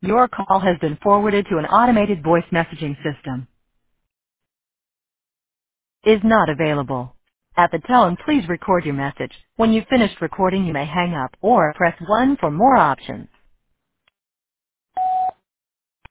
Your call has been forwarded to an automated voice messaging system. Is not available. At the tone, please record your message. When you've finished recording, you may hang up or press 1 for more options.